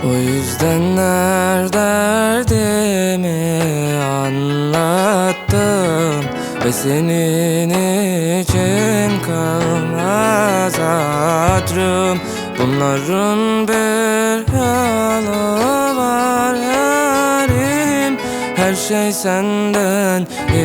O yüzden derdimi anlattım ve senin için kalmaz hatırım. Bunların bir yalı var yarim, her şey senden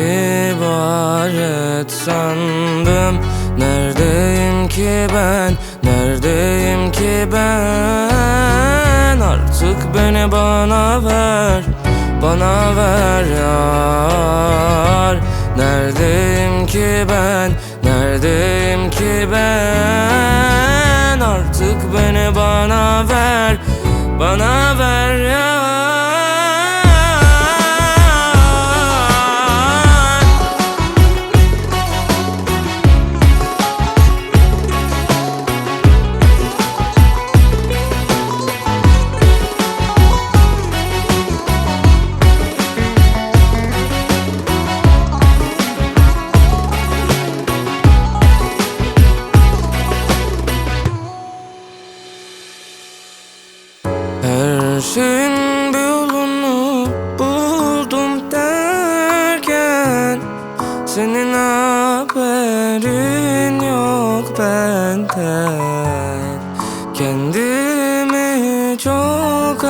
ibaret sandım. Neredeyim ki ben, neredeyim ki ben? Artık beni bana ver, bana ver yar. Neredeyim ki ben, neredeyim ki ben? Artık beni bana ver, bana ver yar. Her şeyin bir yolunu buldum derken senin haberin yok benden. Kendimi çok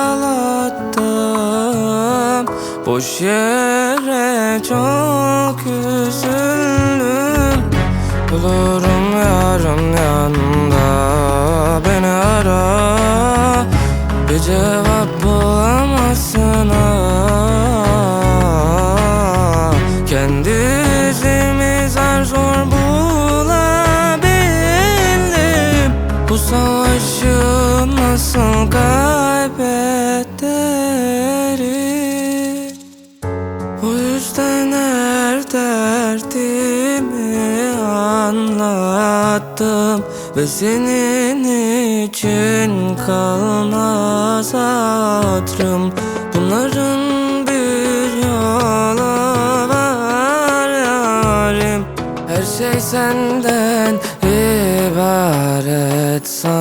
ağlattım, boş yere çok üzüldüm. Bulurum yarın yanında, beni ara. Bir cevap bulamazsın kendimi zar zor bulabildim. Bu savaşı nasıl kaybederim? O yüzden her derdimi anlattım ve senin için kalmaz hatırım. Bunların bir yolu var yarim, her şey senden ibaret sandım.